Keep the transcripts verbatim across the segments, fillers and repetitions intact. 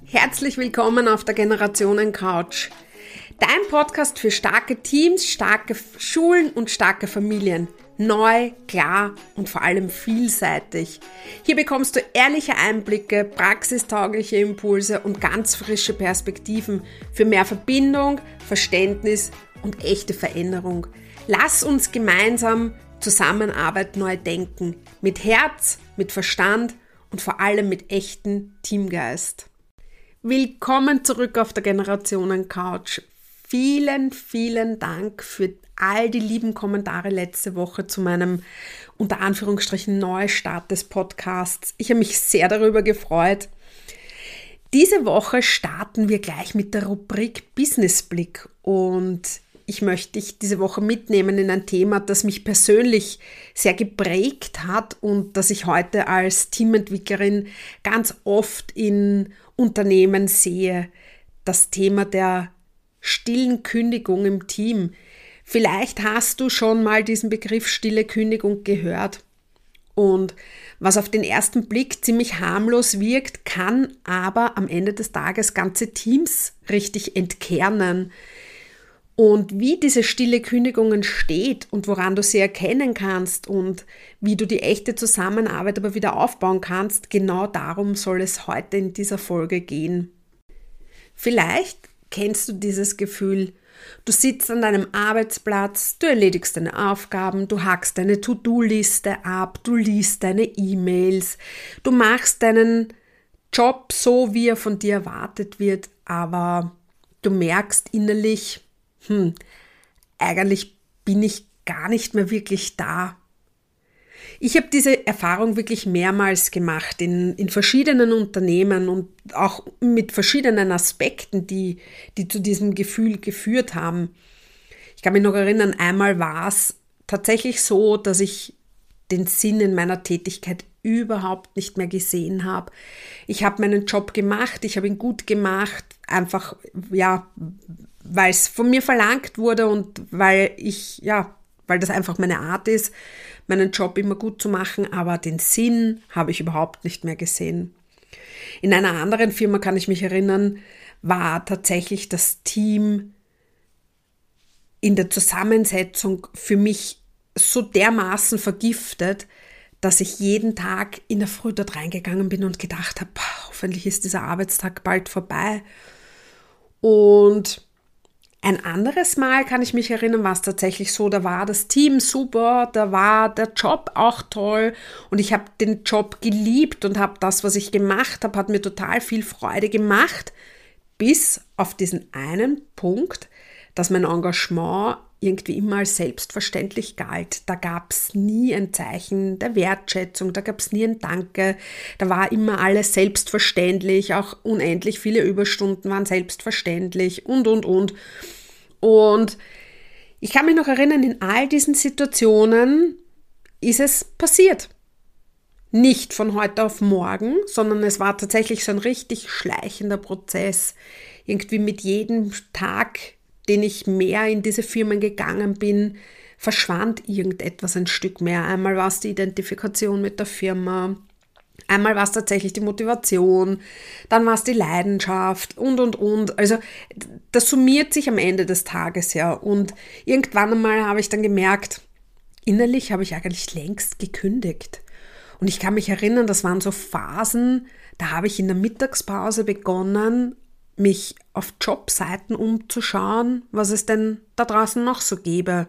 Herzlich willkommen auf der Generationen-Couch. Dein Podcast für starke Teams, starke Schulen und starke Familien. Neu, klar und vor allem vielseitig. Hier bekommst du ehrliche Einblicke, praxistaugliche Impulse und ganz frische Perspektiven für mehr Verbindung, Verständnis und echte Veränderung. Lass uns gemeinsam Zusammenarbeit neu denken. Mit Herz, mit Verstand und vor allem mit echtem Teamgeist. Willkommen zurück auf der Generationen-Couch. Vielen, vielen Dank für all die lieben Kommentare letzte Woche zu meinem unter Anführungsstrichen Neustart des Podcasts. Ich habe mich sehr darüber gefreut. Diese Woche starten wir gleich mit der Rubrik Businessblick und ich möchte dich diese Woche mitnehmen in ein Thema, das mich persönlich sehr geprägt hat und das ich heute als Teamentwicklerin ganz oft in Unternehmen sehe. Das Thema der stillen Kündigung im Team. Vielleicht hast du schon mal diesen Begriff stille Kündigung gehört. Und was auf den ersten Blick ziemlich harmlos wirkt, kann aber am Ende des Tages ganze Teams richtig entkernen. Und wie diese stille Kündigung entsteht und woran du sie erkennen kannst und wie du die echte Zusammenarbeit aber wieder aufbauen kannst, genau darum soll es heute in dieser Folge gehen. Vielleicht kennst du dieses Gefühl, du sitzt an deinem Arbeitsplatz, du erledigst deine Aufgaben, du hackst deine To-Do-Liste ab, du liest deine E-Mails, du machst deinen Job so, wie er von dir erwartet wird, aber du merkst innerlich, Hm, eigentlich bin ich gar nicht mehr wirklich da. Ich habe diese Erfahrung wirklich mehrmals gemacht in, in verschiedenen Unternehmen und auch mit verschiedenen Aspekten, die, die zu diesem Gefühl geführt haben. Ich kann mich noch erinnern, einmal war es tatsächlich so, dass ich den Sinn in meiner Tätigkeit überhaupt nicht mehr gesehen habe. Ich habe meinen Job gemacht, ich habe ihn gut gemacht, einfach, ja, weil es von mir verlangt wurde und weil ich, ja, weil das einfach meine Art ist, meinen Job immer gut zu machen, aber den Sinn habe ich überhaupt nicht mehr gesehen. In einer anderen Firma, kann ich mich erinnern, war tatsächlich das Team in der Zusammensetzung für mich so dermaßen vergiftet, dass ich jeden Tag in der Früh dort reingegangen bin und gedacht habe, hoffentlich ist dieser Arbeitstag bald vorbei. Und ein anderes Mal, kann ich mich erinnern, war es tatsächlich so, da war das Team super, da war der Job auch toll und ich habe den Job geliebt und habe das, was ich gemacht habe, hat mir total viel Freude gemacht, bis auf diesen einen Punkt, dass mein Engagement irgendwie immer als selbstverständlich galt. Da gab es nie ein Zeichen der Wertschätzung, da gab es nie ein Danke, da war immer alles selbstverständlich, auch unendlich viele Überstunden waren selbstverständlich und, und, und. Und ich kann mich noch erinnern, in all diesen Situationen ist es passiert. Nicht von heute auf morgen, sondern es war tatsächlich so ein richtig schleichender Prozess. Irgendwie mit jedem Tag, den ich mehr in diese Firmen gegangen bin, verschwand irgendetwas ein Stück mehr. Einmal war es die Identifikation mit der Firma, einmal war es tatsächlich die Motivation, dann war es die Leidenschaft und, und, und. Also das summiert sich am Ende des Tages ja. Und irgendwann einmal habe ich dann gemerkt, innerlich habe ich eigentlich längst gekündigt. Und ich kann mich erinnern, das waren so Phasen, da habe ich in der Mittagspause begonnen, mich auf Jobseiten umzuschauen, was es denn da draußen noch so gäbe.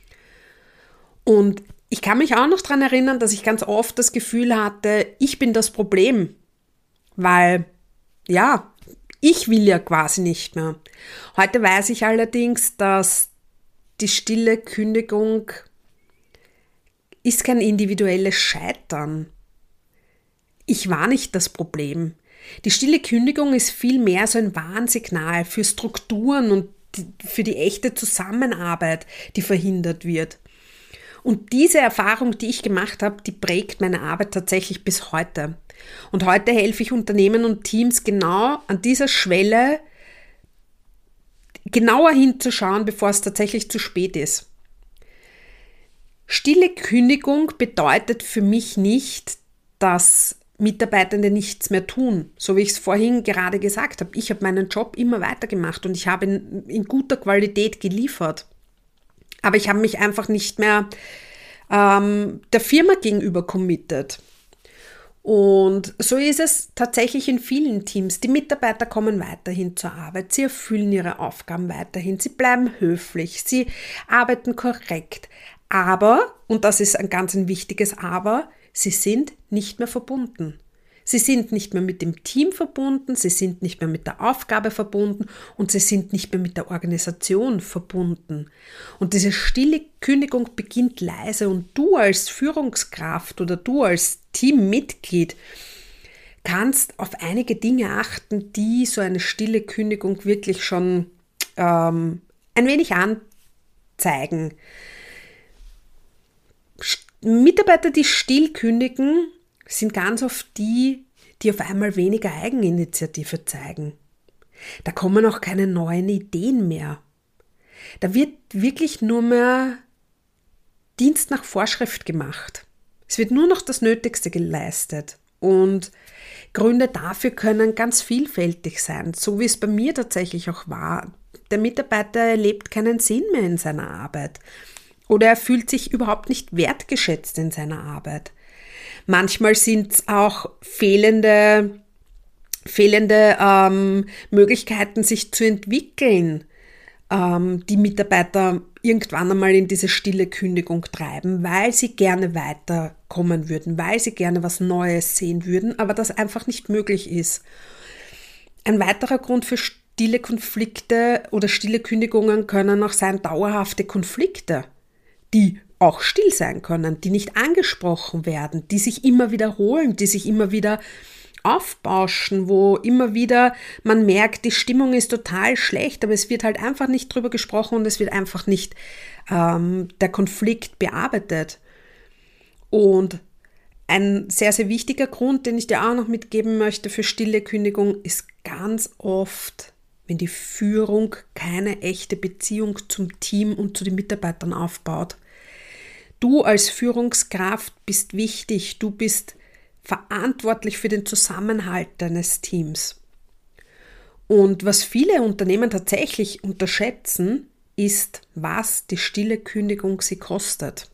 Und ich kann mich auch noch daran erinnern, dass ich ganz oft das Gefühl hatte, ich bin das Problem, weil, ja, ich will ja quasi nicht mehr. Heute weiß ich allerdings, dass die stille Kündigung ist kein individuelles Scheitern. Ich war nicht das Problem. Die stille Kündigung ist vielmehr so ein Warnsignal für Strukturen und für die echte Zusammenarbeit, die verhindert wird. Und diese Erfahrung, die ich gemacht habe, die prägt meine Arbeit tatsächlich bis heute. Und heute helfe ich Unternehmen und Teams genau an dieser Schwelle genauer hinzuschauen, bevor es tatsächlich zu spät ist. Stille Kündigung bedeutet für mich nicht, dass Mitarbeitende nichts mehr tun. So wie ich es vorhin gerade gesagt habe. Ich habe meinen Job immer weitergemacht und ich habe in, in guter Qualität geliefert. Aber ich habe mich einfach nicht mehr ähm, der Firma gegenüber committed. Und so ist es tatsächlich in vielen Teams. Die Mitarbeiter kommen weiterhin zur Arbeit, sie erfüllen ihre Aufgaben weiterhin, sie bleiben höflich, sie arbeiten korrekt. Aber, und das ist ein ganz ein wichtiges Aber, sie sind nicht mehr verbunden. Sie sind nicht mehr mit dem Team verbunden, sie sind nicht mehr mit der Aufgabe verbunden und sie sind nicht mehr mit der Organisation verbunden. Und diese stille Kündigung beginnt leise und du als Führungskraft oder du als Teammitglied kannst auf einige Dinge achten, die so eine stille Kündigung wirklich schon ähm, ein wenig anzeigen. Mitarbeiter, die still kündigen, sind ganz oft die, die auf einmal weniger Eigeninitiative zeigen. Da kommen auch keine neuen Ideen mehr. Da wird wirklich nur mehr Dienst nach Vorschrift gemacht. Es wird nur noch das Nötigste geleistet. Und Gründe dafür können ganz vielfältig sein, so wie es bei mir tatsächlich auch war. Der Mitarbeiter erlebt keinen Sinn mehr in seiner Arbeit. Oder er fühlt sich überhaupt nicht wertgeschätzt in seiner Arbeit. Manchmal sind es auch fehlende, fehlende ähm, Möglichkeiten, sich zu entwickeln, ähm, die Mitarbeiter irgendwann einmal in diese stille Kündigung treiben, weil sie gerne weiterkommen würden, weil sie gerne was Neues sehen würden, aber das einfach nicht möglich ist. Ein weiterer Grund für stille Konflikte oder stille Kündigungen können auch sein dauerhafte Konflikte, die auch still sein können, die nicht angesprochen werden, die sich immer wiederholen, die sich immer wieder aufbauschen, wo immer wieder man merkt, die Stimmung ist total schlecht, aber es wird halt einfach nicht drüber gesprochen und es wird einfach nicht ähm, der Konflikt bearbeitet. Und ein sehr, sehr wichtiger Grund, den ich dir auch noch mitgeben möchte für stille Kündigung, ist ganz oft, wenn die Führung keine echte Beziehung zum Team und zu den Mitarbeitern aufbaut. Du als Führungskraft bist wichtig, du bist verantwortlich für den Zusammenhalt deines Teams. Und was viele Unternehmen tatsächlich unterschätzen, ist, was die stille Kündigung sie kostet.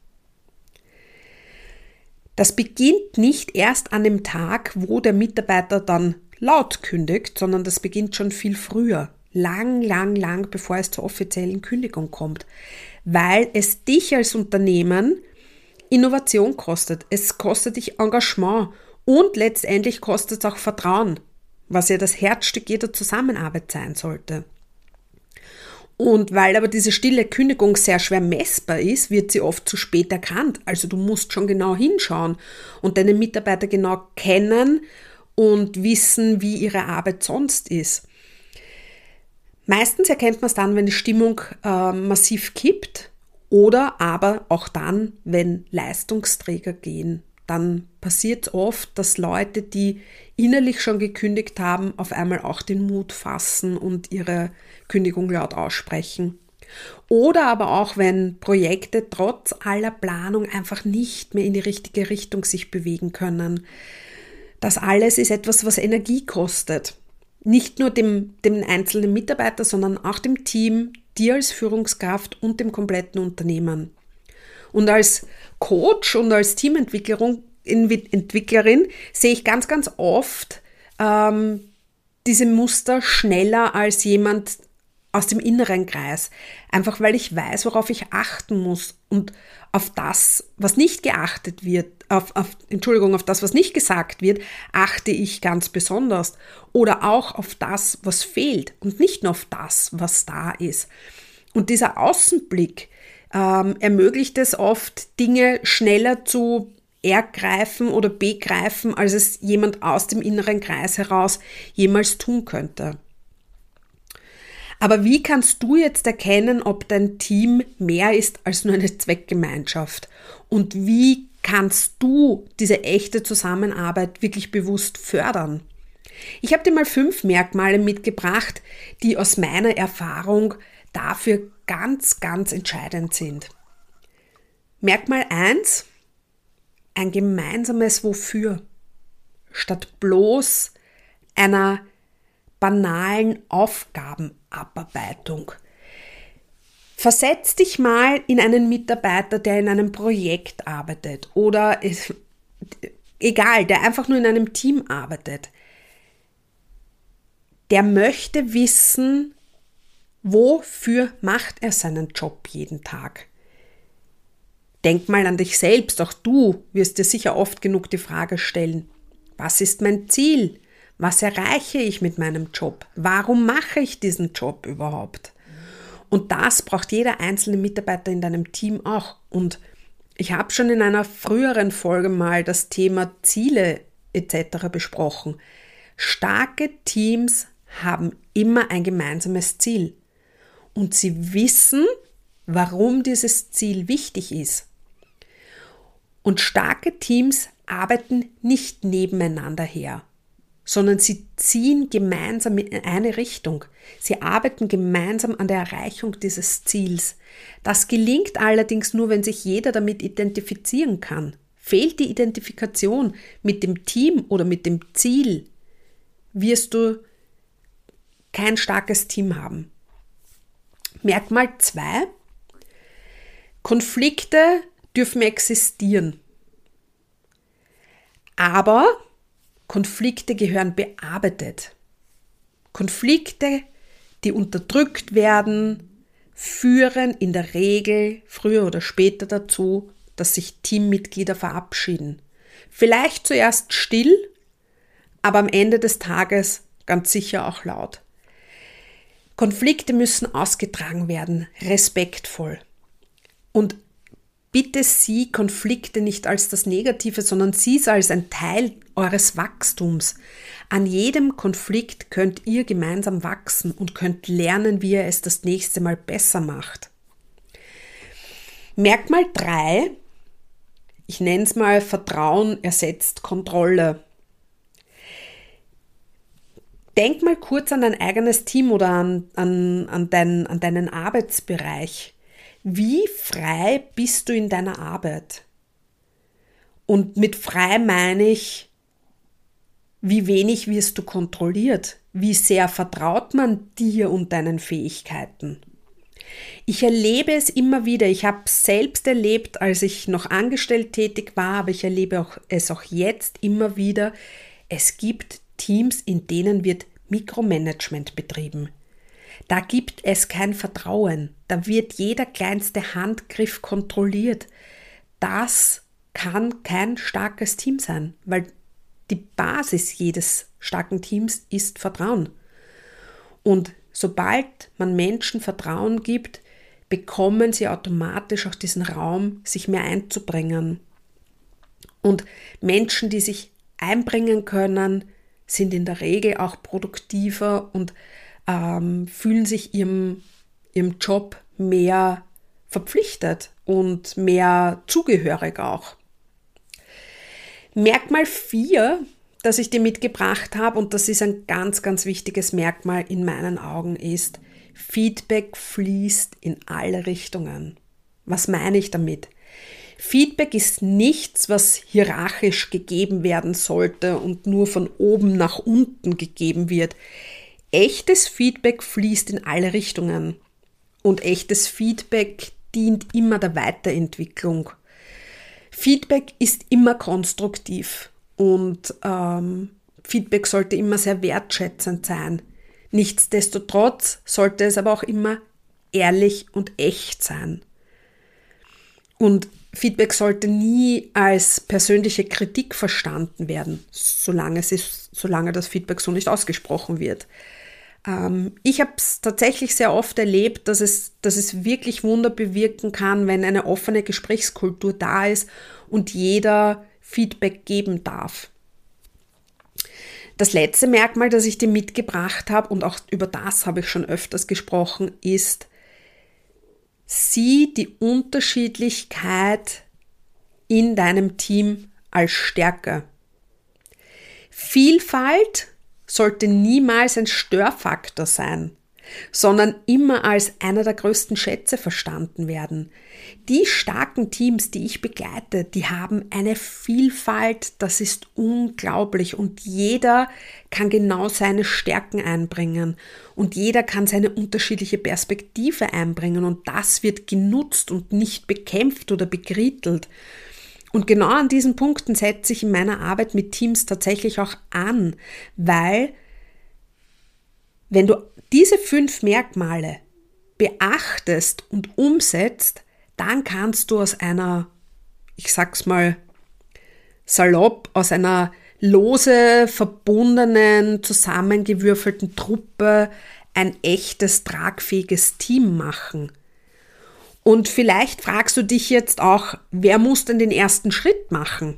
Das beginnt nicht erst an dem Tag, wo der Mitarbeiter dann laut kündigt, sondern das beginnt schon viel früher, lang, lang, lang, bevor es zur offiziellen Kündigung kommt. Weil es dich als Unternehmen Innovation kostet, es kostet dich Engagement und letztendlich kostet es auch Vertrauen, was ja das Herzstück jeder Zusammenarbeit sein sollte. Und weil aber diese stille Kündigung sehr schwer messbar ist, wird sie oft zu spät erkannt. Also du musst schon genau hinschauen und deine Mitarbeiter genau kennen und wissen, wie ihre Arbeit sonst ist. Meistens erkennt man es dann, wenn die Stimmung äh, massiv kippt oder aber auch dann, wenn Leistungsträger gehen. Dann passiert es oft, dass Leute, die innerlich schon gekündigt haben, auf einmal auch den Mut fassen und ihre Kündigung laut aussprechen. Oder aber auch, wenn Projekte trotz aller Planung einfach nicht mehr in die richtige Richtung sich bewegen können. Das alles ist etwas, was Energie kostet. Nicht nur dem, dem einzelnen Mitarbeiter, sondern auch dem Team, dir als Führungskraft und dem kompletten Unternehmen. Und als Coach und als Teamentwicklerin Entwicklerin sehe ich ganz, ganz oft ähm, diese Muster schneller als jemand aus dem inneren Kreis. Einfach weil ich weiß, worauf ich achten muss und auf das, was nicht geachtet wird, auf, auf, Entschuldigung, auf das, was nicht gesagt wird, achte ich ganz besonders. Oder auch auf das, was fehlt und nicht nur auf das, was da ist. Und dieser Außenblick ähm, ermöglicht es oft, Dinge schneller zu ergreifen oder begreifen, als es jemand aus dem inneren Kreis heraus jemals tun könnte. Aber wie kannst du jetzt erkennen, ob dein Team mehr ist als nur eine Zweckgemeinschaft? Und wie kannst du diese echte Zusammenarbeit wirklich bewusst fördern? Ich habe dir mal fünf Merkmale mitgebracht, die aus meiner Erfahrung dafür ganz, ganz entscheidend sind. Merkmal eins: ein gemeinsames Wofür. statt bloß einer banalen Aufgabenabarbeitung. Versetz dich mal in einen Mitarbeiter, der in einem Projekt arbeitet oder ist, egal, der einfach nur in einem Team arbeitet. Der möchte wissen, wofür macht er seinen Job jeden Tag. Denk mal an dich selbst, auch du wirst dir sicher oft genug die Frage stellen, was ist mein Ziel? Was erreiche ich mit meinem Job? Warum mache ich diesen Job überhaupt? Und das braucht jeder einzelne Mitarbeiter in deinem Team auch. Und ich habe schon in einer früheren Folge mal das Thema Ziele et cetera besprochen. Starke Teams haben immer ein gemeinsames Ziel. Und sie wissen, warum dieses Ziel wichtig ist. Und starke Teams arbeiten nicht nebeneinander her, sondern sie ziehen gemeinsam in eine Richtung. Sie arbeiten gemeinsam an der Erreichung dieses Ziels. Das gelingt allerdings nur, wenn sich jeder damit identifizieren kann. Fehlt die Identifikation mit dem Team oder mit dem Ziel, wirst du kein starkes Team haben. Merkmal zwei. Konflikte dürfen existieren. Aber Konflikte gehören bearbeitet. Konflikte, die unterdrückt werden, führen in der Regel früher oder später dazu, dass sich Teammitglieder verabschieden. Vielleicht zuerst still, aber am Ende des Tages ganz sicher auch laut. Konflikte müssen ausgetragen werden, respektvoll. Und bitte sieh Konflikte nicht als das Negative, sondern sieh es als ein Teil eures Wachstums. An jedem Konflikt könnt ihr gemeinsam wachsen und könnt lernen, wie ihr es das nächste Mal besser macht. Merkmal drei, ich nenne es mal Vertrauen ersetzt Kontrolle. Denk mal kurz an dein eigenes Team oder an, an, an, dein, an deinen Arbeitsbereich. Wie frei bist du in deiner Arbeit? Und mit frei meine ich, wie wenig wirst du kontrolliert? Wie sehr vertraut man dir und deinen Fähigkeiten? Ich erlebe es immer wieder. Ich habe es selbst erlebt, als ich noch angestellt tätig war, aber ich erlebe auch, es auch jetzt immer wieder. Es gibt Teams, in denen wird Mikromanagement betrieben. Da gibt es kein Vertrauen. Da wird jeder kleinste Handgriff kontrolliert. Das kann kein starkes Team sein, weil die Basis jedes starken Teams ist Vertrauen. Und sobald man Menschen Vertrauen gibt, bekommen sie automatisch auch diesen Raum, sich mehr einzubringen. Und Menschen, die sich einbringen können, sind in der Regel auch produktiver und ähm, fühlen sich ihrem, ihrem Job mehr verpflichtet und mehr zugehörig auch. Merkmal vier, das ich dir mitgebracht habe, und das ist ein ganz, ganz wichtiges Merkmal in meinen Augen, ist, Feedback fließt in alle Richtungen. Was meine ich damit? Feedback ist nichts, was hierarchisch gegeben werden sollte und nur von oben nach unten gegeben wird. Echtes Feedback fließt in alle Richtungen und echtes Feedback dient immer der Weiterentwicklung. Feedback ist immer konstruktiv und ähm, Feedback sollte immer sehr wertschätzend sein. Nichtsdestotrotz sollte es aber auch immer ehrlich und echt sein. Und Feedback sollte nie als persönliche Kritik verstanden werden, solange, es ist, solange das Feedback so nicht ausgesprochen wird. Ähm, ich habe es tatsächlich sehr oft erlebt, dass es, dass es wirklich Wunder bewirken kann, wenn eine offene Gesprächskultur da ist und jeder Feedback geben darf. Das letzte Merkmal, das ich dir mitgebracht habe, und auch über das habe ich schon öfters gesprochen, ist, sieh die Unterschiedlichkeit in deinem Team als Stärke. Vielfalt sollte niemals ein Störfaktor sein. sondern immer als einer der größten Schätze verstanden werden. Die starken Teams, die ich begleite, die haben eine Vielfalt, das ist unglaublich und jeder kann genau seine Stärken einbringen und jeder kann seine unterschiedliche Perspektive einbringen und das wird genutzt und nicht bekämpft oder bekrittelt. Und genau an diesen Punkten setze ich in meiner Arbeit mit Teams tatsächlich auch an, weil wenn du diese fünf Merkmale beachtest und umsetzt, dann kannst du aus einer, ich sag's mal salopp, aus einer lose verbundenen, zusammengewürfelten Truppe ein echtes, tragfähiges Team machen. Und vielleicht fragst du dich jetzt auch, wer muss denn den ersten Schritt machen?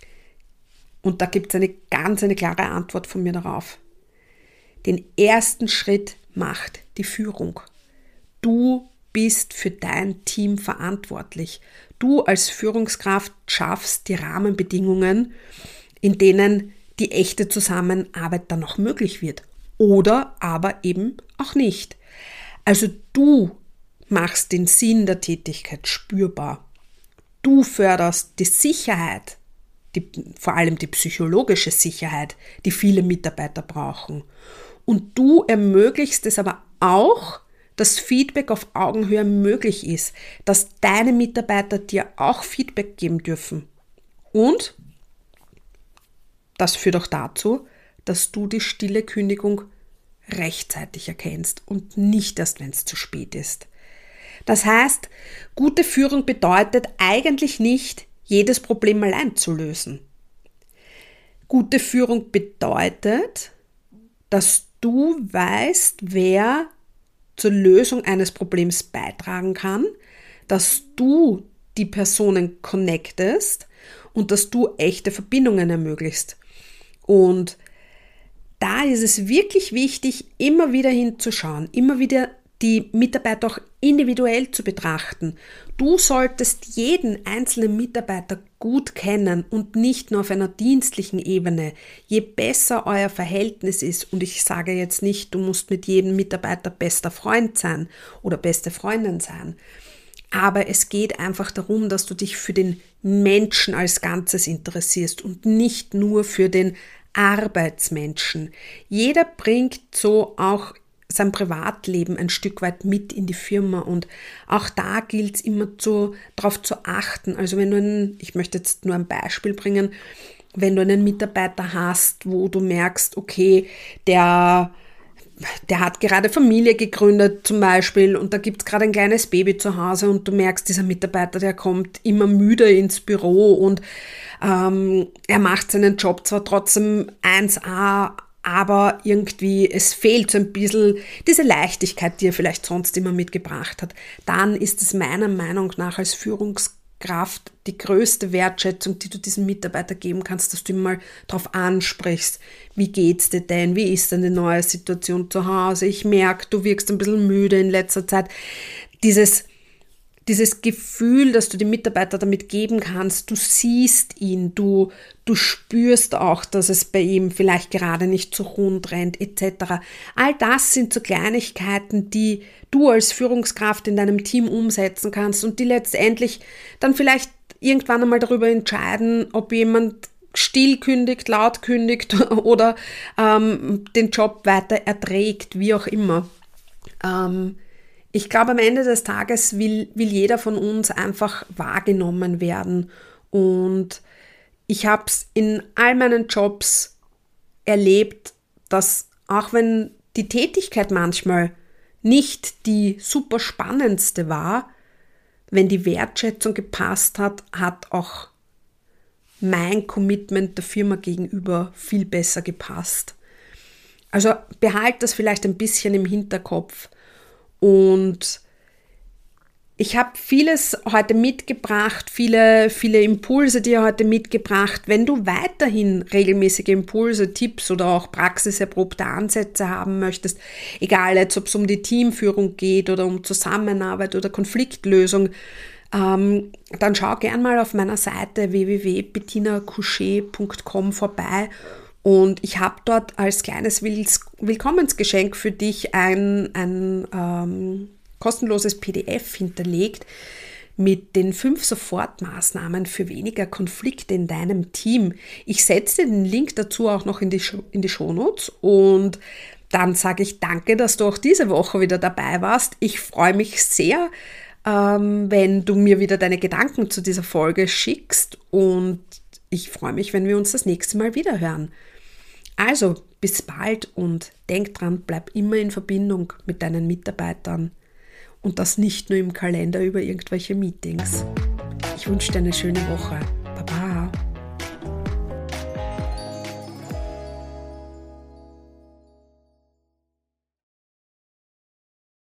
Und da gibt es eine ganz eine klare Antwort von mir darauf. Den ersten Schritt macht die Führung. Du bist für dein Team verantwortlich. Du als Führungskraft schaffst die Rahmenbedingungen, in denen die echte Zusammenarbeit dann auch möglich wird. Oder aber eben auch nicht. Also du machst den Sinn der Tätigkeit spürbar. Du förderst die Sicherheit, die, vor allem die psychologische Sicherheit, die viele Mitarbeiter brauchen. Und du ermöglichst es aber auch, dass Feedback auf Augenhöhe möglich ist, dass deine Mitarbeiter dir auch Feedback geben dürfen. Und das führt auch dazu, dass du die stille Kündigung rechtzeitig erkennst und nicht erst, wenn es zu spät ist. Das heißt, gute Führung bedeutet eigentlich nicht, jedes Problem allein zu lösen. Gute Führung bedeutet, dass du weißt, wer zur Lösung eines Problems beitragen kann, dass du die Personen connectest und dass du echte Verbindungen ermöglichst. Und da ist es wirklich wichtig, immer wieder hinzuschauen, immer wieder die Mitarbeiter auch individuell zu betrachten. Du solltest jeden einzelnen Mitarbeiter gut kennen und nicht nur auf einer dienstlichen Ebene. Je besser euer Verhältnis ist, und ich sage jetzt nicht, du musst mit jedem Mitarbeiter bester Freund sein oder beste Freundin sein, aber es geht einfach darum, dass du dich für den Menschen als Ganzes interessierst und nicht nur für den Arbeitsmenschen. Jeder bringt so auch sein Privatleben ein Stück weit mit in die Firma und auch da gilt es immer zu, darauf zu achten. Also wenn du einen, ich möchte jetzt nur ein Beispiel bringen, wenn du einen Mitarbeiter hast, wo du merkst, okay, der, der hat gerade Familie gegründet zum Beispiel und da gibt es gerade ein kleines Baby zu Hause und du merkst, dieser Mitarbeiter, der kommt immer müde ins Büro und ähm, er macht seinen Job zwar trotzdem eins a, aber irgendwie es fehlt so ein bisschen diese Leichtigkeit, die er vielleicht sonst immer mitgebracht hat. Dann ist es meiner Meinung nach als Führungskraft die größte Wertschätzung, die du diesem Mitarbeiter geben kannst, dass du ihn mal darauf ansprichst. Wie geht's dir denn? Wie ist denn die neue Situation zu Hause? Ich merke, du wirkst ein bisschen müde in letzter Zeit. Dieses Dieses Gefühl, dass du dem Mitarbeiter damit geben kannst, du siehst ihn, du, du spürst auch, dass es bei ihm vielleicht gerade nicht so rund rennt, et cetera. All das sind so Kleinigkeiten, die du als Führungskraft in deinem Team umsetzen kannst und die letztendlich dann vielleicht irgendwann einmal darüber entscheiden, ob jemand still kündigt, laut kündigt oder ähm, den Job weiter erträgt, wie auch immer. Ähm, Ich glaube, am Ende des Tages will, will jeder von uns einfach wahrgenommen werden. Und ich habe es in all meinen Jobs erlebt, dass auch wenn die Tätigkeit manchmal nicht die super spannendste war, wenn die Wertschätzung gepasst hat, hat auch mein Commitment der Firma gegenüber viel besser gepasst. Also behalt das vielleicht ein bisschen im Hinterkopf. Und ich habe vieles heute mitgebracht, viele, viele Impulse dir heute mitgebracht. Wenn du weiterhin regelmäßige Impulse, Tipps oder auch praxiserprobte Ansätze haben möchtest, egal jetzt, ob es um die Teamführung geht oder um Zusammenarbeit oder Konfliktlösung, ähm, dann schau gern mal auf meiner Seite w w w punkt bettina couchet punkt com vorbei Und ich habe dort als kleines Willkommensgeschenk für dich ein, ein ähm, kostenloses P D F hinterlegt mit den fünf Sofortmaßnahmen für weniger Konflikte in deinem Team. Ich setze den Link dazu auch noch in die, in die Shownotes und dann sage ich danke, dass du auch diese Woche wieder dabei warst. Ich freue mich sehr, ähm, wenn du mir wieder deine Gedanken zu dieser Folge schickst und ich freue mich, wenn wir uns das nächste Mal wieder hören. Also, bis bald und denk dran, bleib immer in Verbindung mit deinen Mitarbeitern und das nicht nur im Kalender über irgendwelche Meetings. Ich wünsche dir eine schöne Woche. Baba.